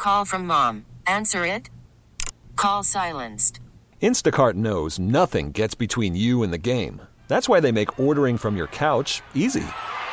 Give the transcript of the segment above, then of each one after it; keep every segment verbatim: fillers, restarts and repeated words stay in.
Call from mom. Answer it. Call silenced. Instacart knows nothing gets between you and the game. That's why they make ordering from your couch easy.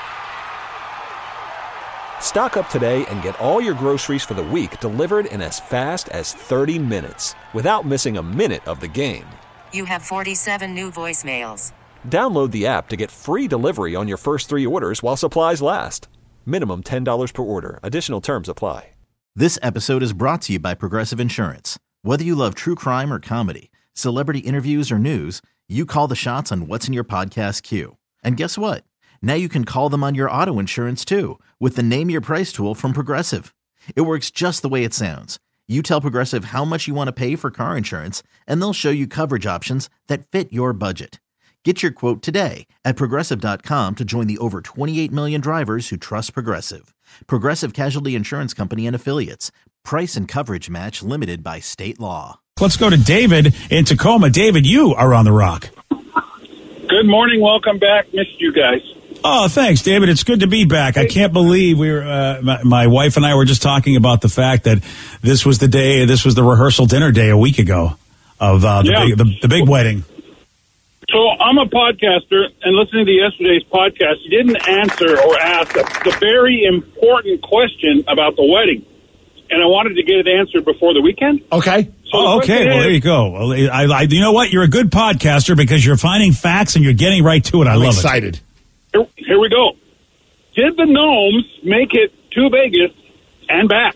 Stock up today and get all your groceries for the week delivered in as fast as thirty minutes without missing a minute of the game. You have forty-seven new voicemails. Download the app to get free delivery on your first three orders while supplies last. Minimum ten dollars per order. Additional terms apply. This episode is brought to you by Progressive Insurance. Whether you love true crime or comedy, celebrity interviews or news, you call the shots on what's in your podcast queue. And guess what? Now you can call them on your auto insurance too with the Name Your Price tool from Progressive. It works just the way it sounds. You tell Progressive how much you want to pay for car insurance, and they'll show you coverage options that fit your budget. Get your quote today at Progressive dot com to join the over twenty-eight million drivers who trust Progressive. Progressive Casualty Insurance Company and Affiliates. Price and coverage match limited by state law. Let's go to David in Tacoma. David, you are on the Rock. Good morning. Welcome back. Missed you guys. Oh, thanks, David. It's good to be back. I can't believe we were, uh, my, my wife and I were just talking about the fact that this was the day, this was the rehearsal dinner day a week ago of uh, the, yeah. big, the, the big wedding. So I'm a podcaster, and listening to yesterday's podcast, you didn't answer or ask the, the very important question about the wedding. And I wanted to get it answered before the weekend. Okay. So oh, okay. Well, there you go. Well, I, I, you know what? You're a good podcaster because you're finding facts and you're getting right to it. I I'm love excited. it. Here, here we go. Did the Gnomes make it to Vegas and back?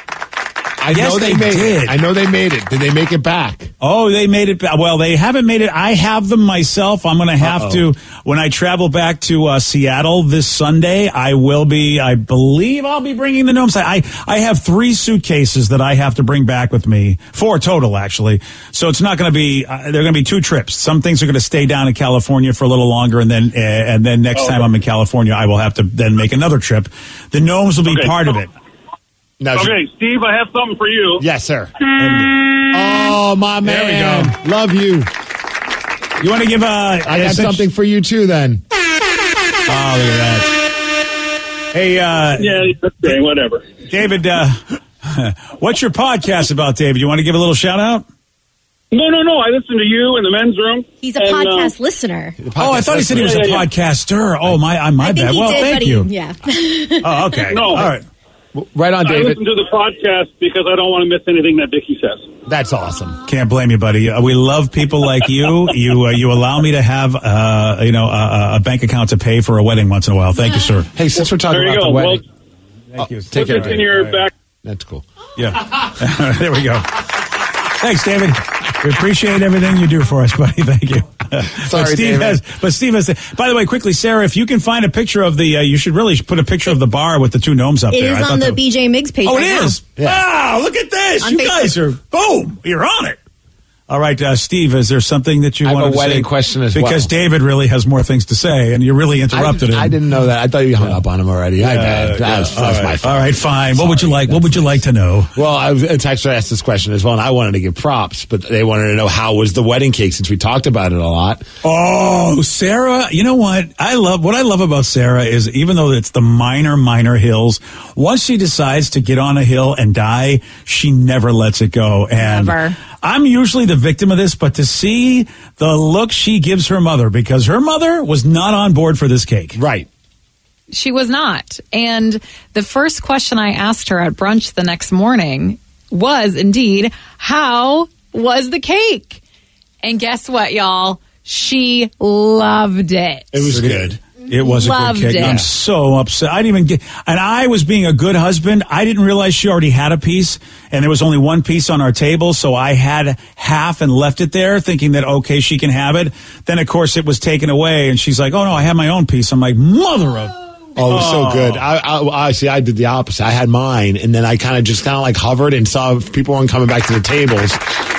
I Yes, know they, they made did. it. I know they made it. Did they make it back? Oh, they made it back. Well, they haven't made it. I have them myself. I'm going to have Uh-oh. to, when I travel back to uh, Seattle this Sunday, I will be, I believe I'll be bringing the Gnomes. I, I have three suitcases that I have to bring back with me. Four total, actually. So it's not going to be, uh, they're going to be two trips. Some things are going to stay down in California for a little longer, and then, uh, and then next Oh, time okay. I'm in California, I will have to then make another trip. The Gnomes will be Okay. part of it. No, Okay, Steve, I have something for you. Yes, sir. Oh, my There we man. go. Love you. You want to give a... I got something for you, too, then. Oh, look at that. Hey, uh... Yeah, okay, whatever. David, uh, what's your podcast about, David? You want to give a little shout out? No, no, no. I listen to you in the men's room. He's a and, uh, podcast listener. Oh, I thought he said he was Yeah, a yeah, yeah. podcaster. Oh, my, I, my I think bad. he Well, did, thank but you. he, yeah. Oh, okay. No. All right. Right on, I David. listen to the podcast because I don't want to miss anything that Vicky says. That's awesome. Can't blame you, buddy. Uh, we love people like you. You uh, you allow me to have uh, you know a, a bank account to pay for a wedding once in a while. Thank you, sir. Hey, since we're talking There you about go. the Well, wedding. Thank you. Take put care. this in your Right. back. That's cool. Yeah. There we go. Thanks, David. We appreciate everything you do for us, buddy. Thank you. Sorry, but Steve David. has. But Steve has. By the way, quickly, Sarah, if you can find a picture of the, uh, you should really put a picture of the bar with the two gnomes up It there. is I thought on the that- B J Miggs page Oh, right it now. is. Yeah. Wow! Look at this. On You Facebook. guys are boom. You're on it. All right, uh, Steve, is there something that you I have want a to wedding say? question as because well. David really has more things to say, and you really I, interrupted him. I didn't know that. I thought you hung up on him already. I Uh, bad. That was, all that's right. my fault. All right, fine. What would you like? What would you like to know? Well, I was, it's actually asked this question as well, and I wanted to give props, but they wanted to know how was the wedding cake since we talked about it a lot. Oh, Sarah, you know what? I love what I love about Sarah is even though it's the minor, minor hills, once she decides to get on a hill and die, she never lets it go. And Never. I'm usually the victim of this, but to see the look she gives her mother, because her mother was not on board for this cake. Right. She was not. And the first question I asked her at brunch the next morning was indeed, how was the cake? And guess what, y'all? She loved it. It was good. It was a Loved good cake. it. I'm so upset. I didn't even get, and I was being a good husband. I didn't realize she already had a piece, and there was only one piece on our table, so I had half and left it there, thinking that okay, she can have it. Then of course it was taken away, and she's like, "Oh no, I have my own piece." I'm like, "Mother of." Oh, it was so good. I, I, I see. I did the opposite. I had mine, and then I kind of just kind of like hovered and saw if people weren't coming back to the tables.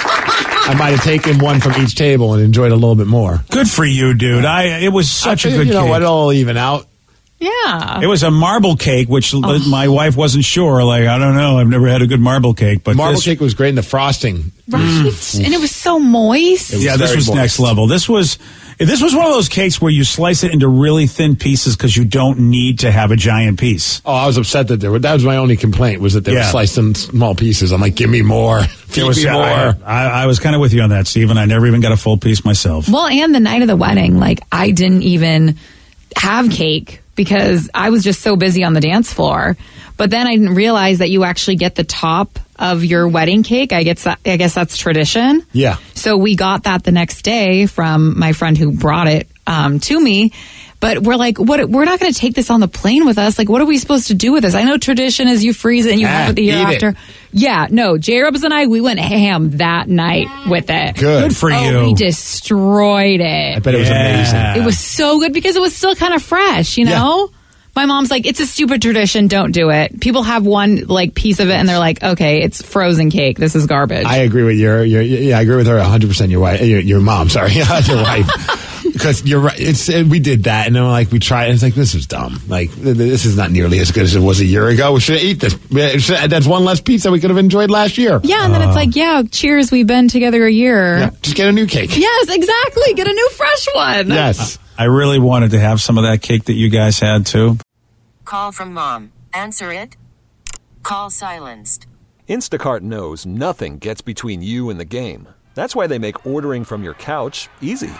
I might have taken one from each table and enjoyed a little bit more. Good for you, dude. I it was such I a figured, good you know cake. what? It'll even out. Yeah. It was a marble cake, which oh. my wife wasn't sure. Like, I don't know. I've never had a good marble cake. But marble this, cake was great in the frosting. Right. Mm. And it was so moist. Was yeah, this was moist. next level. This was this was one of those cakes where you slice it into really thin pieces because you don't need to have a giant piece. Oh, I was upset that there were, that was my only complaint, was that they yeah. were sliced in small pieces. I'm like, give me more. Feed was, me more. I, I, I was kind of with you on that, Stephen. I never even got a full piece myself. Well, and the night of the wedding, like, I didn't even have cake because I was just so busy on the dance floor. But then I didn't realize that you actually get the top of your wedding cake. I guess that, I guess that's tradition. Yeah. So we got that the next day from my friend who brought it um, to me. But we're like, what? We're not going to take this on the plane with us. Like, what are we supposed to do with this? I know tradition is you freeze it and you ah, have it the year after. It. Yeah, no, J-Rubs and I, we went ham that night with it. Good. Good for oh, you. We destroyed it. I bet it was yeah. amazing. It was so good because it was still kind of fresh, you know? Yeah. My mom's like, it's a stupid tradition. Don't do it. People have one like piece of it and they're like, okay, it's frozen cake. This is garbage. I agree with your, your yeah, I agree with her one hundred percent. Your wife, your, your mom, sorry, your wife. Because you're right. It's we did that, and then like we tried. And it's like, this is dumb. Like this is not nearly as good as it was a year ago. We should eat this. That's one less pizza we could have enjoyed last year. Yeah, and then uh, it's like, yeah, cheers. We've been together a year. Yeah, just get a new cake. Yes, exactly. Get a new fresh one. Yes. I really wanted to have some of that cake that you guys had too. Call from mom. Answer it. Call silenced. Instacart knows nothing gets between you and the game. That's why they make ordering from your couch easy.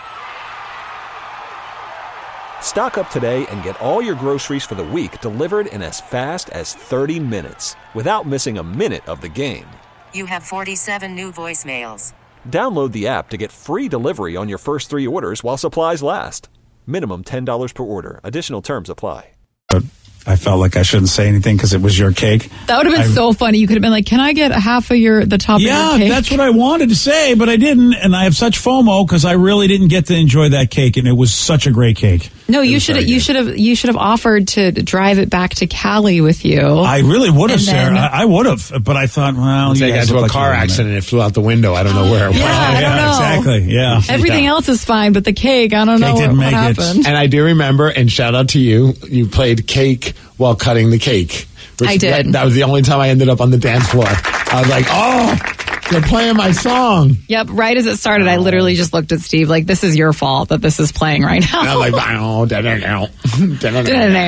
Stock up today and get all your groceries for the week delivered in as fast as thirty minutes without missing a minute of the game. You have forty-seven new voicemails. Download the app to get free delivery on your first three orders while supplies last. Minimum ten dollars per order. Additional terms apply. I felt like I shouldn't say anything because it was your cake. That would have been I, so funny. You could have been like, can I get a half of your the top yeah, of your cake? Yeah, that's what I wanted to say, but I didn't. And I have such FOMO because I really didn't get to enjoy that cake, and it was such a great cake. No, you should you should have you should have offered to drive it back to Cali with you. I really would have, Sarah. Then, I, I would have, but I thought, well, you got into a like car accident and it flew out the window. I don't know where. It yeah, went. I don't yeah, know. Exactly. Yeah. Everything yeah. else is fine, but the cake, I don't cake know didn't what, make what it. happened. And I do remember, and shout out to you, you played cake while cutting the cake. I did. That, that was the only time I ended up on the dance floor. I was like, oh, they're playing my song. Yep, right as it started, I literally just looked at Steve like, this is your fault that this is playing right now. And I'm like, oh, da da da da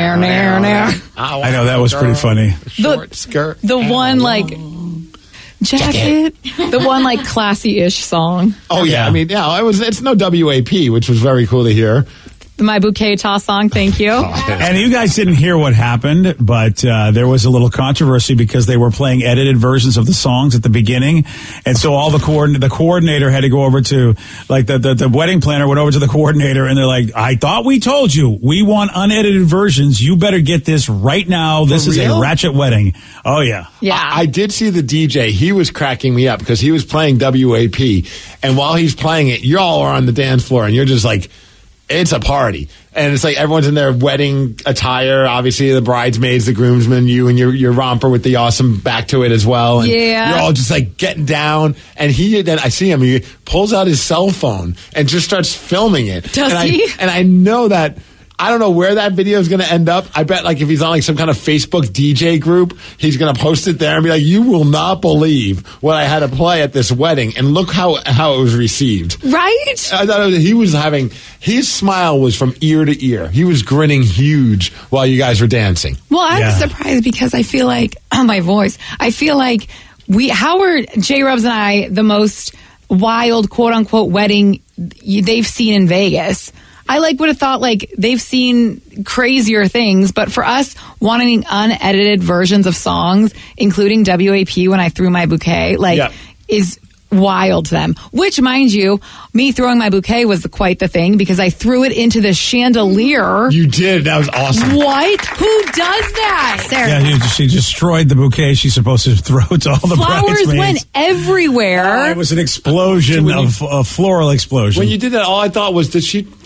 I know, that was pretty funny. Short the, skirt. The one, like, jacket. The one, like, classy-ish song. Oh, yeah. yeah. I mean, yeah, it was, it's no W A P, which was very cool to hear. My bouquet toss song, thank you. And you guys didn't hear what happened, but uh, there was a little controversy because they were playing edited versions of the songs at the beginning. And so all the coordin- the coordinator had to go over to, like, the, the, the wedding planner went over to the coordinator, and they're like, I thought we told you, we want unedited versions. You better get this right now. This For is real? a ratchet wedding. Oh, yeah. Yeah. I, I did see the D J. He was cracking me up because he was playing W A P. And while he's playing it, y'all are on the dance floor, and you're just like, it's a party. And it's like everyone's in their wedding attire. Obviously, the bridesmaids, the groomsmen, you and your, your romper with the awesome back to it as well. And yeah. You're all just like getting down. And he, then I see him, he pulls out his cell phone and just starts filming it. Does and he? I, and I know that. I don't know where that video is going to end up. I bet like if he's on like some kind of Facebook D J group, he's going to post it there and be like, you will not believe what I had to play at this wedding. And look how, how it was received. Right? I thought it was, he was having, his smile was from ear to ear. He was grinning huge while you guys were dancing. Well, I'm Yeah. surprised because I feel like, oh, my voice, I feel like we, how are J-Rubs and I the most wild, quote unquote, wedding they've seen in Vegas? I like would have thought like they've seen crazier things, but for us wanting unedited versions of songs, including W A P when I threw my bouquet, like Yep. is wild to them. Which, mind you, me throwing my bouquet was the, quite the thing because I threw it into the chandelier. You did. That was awesome. What? Who does that? Sarah. Yeah, he, she destroyed the bouquet she's supposed to throw to all the Flowers bridesmaids. went everywhere. Oh, it was an explosion When you- of a floral explosion. When you did that, all I thought was, did she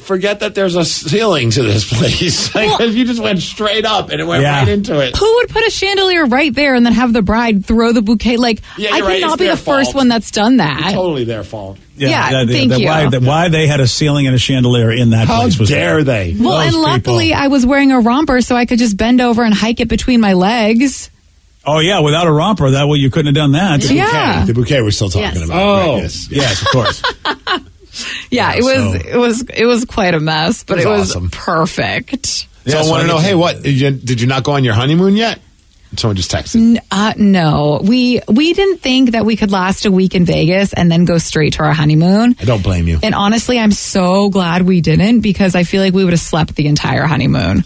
forget that there's a ceiling to this place. Like, Well- you just went straight up and it went Yeah. right into it. Who would put a chandelier right there and then have the bride throw the bouquet? Like, Yeah, I you're right. cannot It's be their the first fault. one that's done that. Totally their fault. Yeah, that- thank that you. Why, that why they had a ceiling and a chandelier in that How place was dare they? Well, Those and luckily people. I was wearing a romper so I could just bend over and hike it between my legs. Oh, yeah, without a romper, that way you couldn't have done that. The Yeah. bouquet. The bouquet we're still talking Yes. about. Oh, Right, yes. yes, of course. Yeah, it was so- it was it was quite a mess, but It it was was awesome. perfect. So Yeah, I so want I to know, get hey, to- what? Did you, did you not go on your honeymoon yet? Someone just texted. N- Uh, no, we we didn't think that we could last a week in Vegas and then go straight to our honeymoon. I don't blame you. And honestly, I'm so glad we didn't because I feel like we would have slept the entire honeymoon.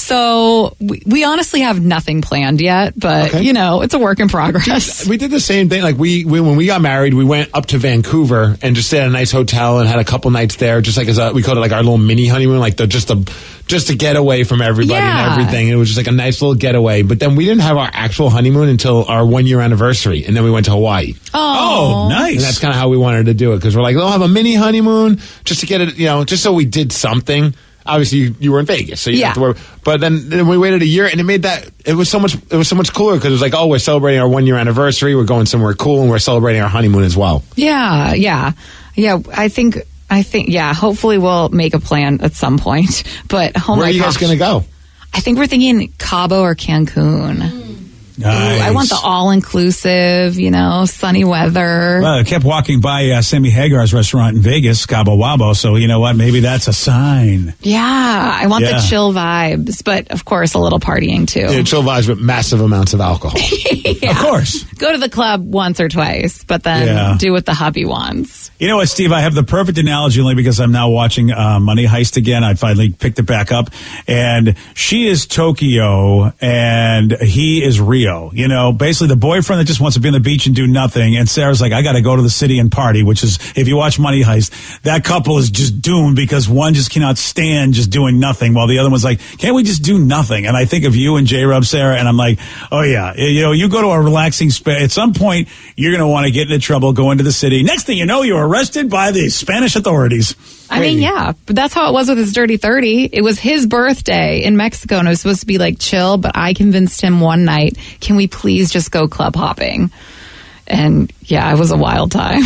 So we, we honestly have nothing planned yet, but Okay. you know, it's a work in progress. We did the same thing. Like we, we, when we got married, we went up to Vancouver and just stayed at a nice hotel and had a couple nights there, just like as a, we called it like our little mini honeymoon, like the just a just to get away from everybody Yeah. and everything. It was just like a nice little getaway. But then we didn't have our actual honeymoon until our one year anniversary, and then we went to Hawaii. Oh, nice. And that's kind of how we wanted to do it because we're like, we'll have a mini honeymoon just to get it, you know, just so we did something. Obviously, you, you were in Vegas, so you Yeah. have to worry. But then, then we waited a year, and it made that it was so much. It was so much cooler because it was like, oh, we're celebrating our one year anniversary. We're going somewhere cool, and we're celebrating our honeymoon as well. Yeah, yeah, yeah. I think, I think, yeah. Hopefully, we'll make a plan at some point. But oh Where my are you guys gosh. going to go? I think we're thinking Cabo or Cancun. Nice. I want the all-inclusive, you know, sunny weather. Well, I kept walking by uh, Sammy Hagar's restaurant in Vegas, Cabo Wabo, so you know what? Maybe that's a sign. Yeah, I want Yeah. the chill vibes, but of course, a little partying too. Yeah, chill vibes with massive amounts of alcohol. Yeah. Of course. Go to the club once or twice, but then Yeah. do what the hubby wants. You know what, Steve? I have the perfect analogy only because I'm now watching uh, Money Heist again. I finally picked it back up. And she is Tokyo and he is Rio. You know, basically the boyfriend that just wants to be on the beach and do nothing. And Sarah's like, I got to go to the city and party, which is, if you watch Money Heist, that couple is just doomed because one just cannot stand just doing nothing while the other one's like, can't we just do nothing? And I think of you and J-Rub, Sarah, and I'm like, oh yeah, you know, you go to a relaxing spa. At some point, you're going to want to get into trouble, go into the city. Next thing you know, you're arrested by the Spanish authorities. I mean, yeah, but that's how it was with his Dirty thirty. It was his birthday in Mexico, and it was supposed to be like chill, but I convinced him one night, can we please just go club hopping? And yeah, it was a wild time.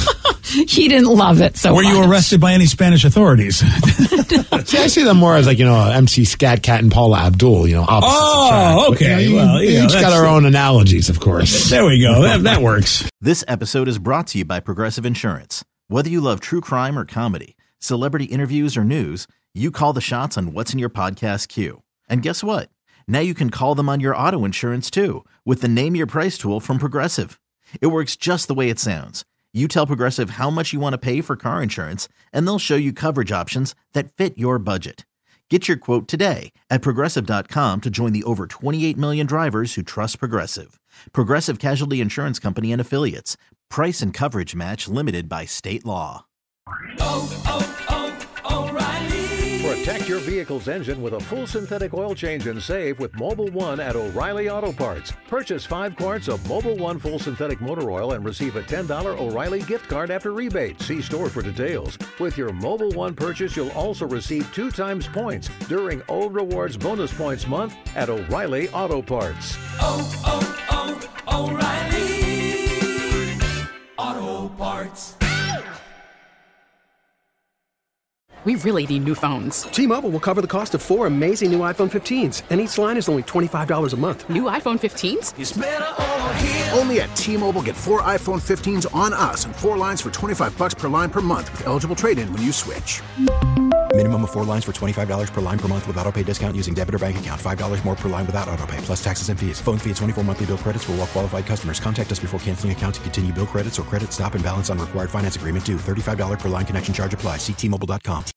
He didn't love it so Were much. you arrested by any Spanish authorities? See, I see them more as like, you know, M C Scat Cat and Paula Abdul, you know, opposites Oh, attract. But, okay. you know, Well, we you know, each got that's- our own analogies, of course. There we go. That, that works. This episode is brought to you by Progressive Insurance. Whether you love true crime or comedy, celebrity interviews or news, you call the shots on what's in your podcast queue. And guess what? Now you can call them on your auto insurance too with the Name Your Price tool from Progressive. It works just the way it sounds. You tell Progressive how much you want to pay for car insurance, and they'll show you coverage options that fit your budget. Get your quote today at Progressive dot com to join the over twenty-eight million drivers who trust Progressive. Progressive Casualty Insurance Company and Affiliates. Price and coverage match limited by state law. Protect your vehicle's engine with a full synthetic oil change and save with Mobile One at O'Reilly Auto Parts. Purchase five quarts of Mobile One full synthetic motor oil and receive a ten dollars O'Reilly gift card after rebate. See store for details. With your Mobile One purchase, you'll also receive two times points during O Rewards Bonus Points Month at O'Reilly Auto Parts. Oh, oh, oh, O'Reilly Auto Parts. We really need new phones. T-Mobile will cover the cost of four amazing new iPhone fifteens, and each line is only twenty-five dollars a month. New iPhone fifteens? It's better over here. Only at T-Mobile, get four iPhone fifteens on us and four lines for twenty-five bucks per line per month with eligible trade-in when you switch. Minimum of four lines for twenty-five dollars per line per month with autopay discount using debit or bank account. five dollars more per line without autopay, plus taxes and fees. Phone fee at twenty-four monthly bill credits for well-qualified customers. Contact us before canceling account to continue bill credits or credit stop and balance on required finance agreement due. thirty-five dollars per line connection charge applies. See T Mobile dot com.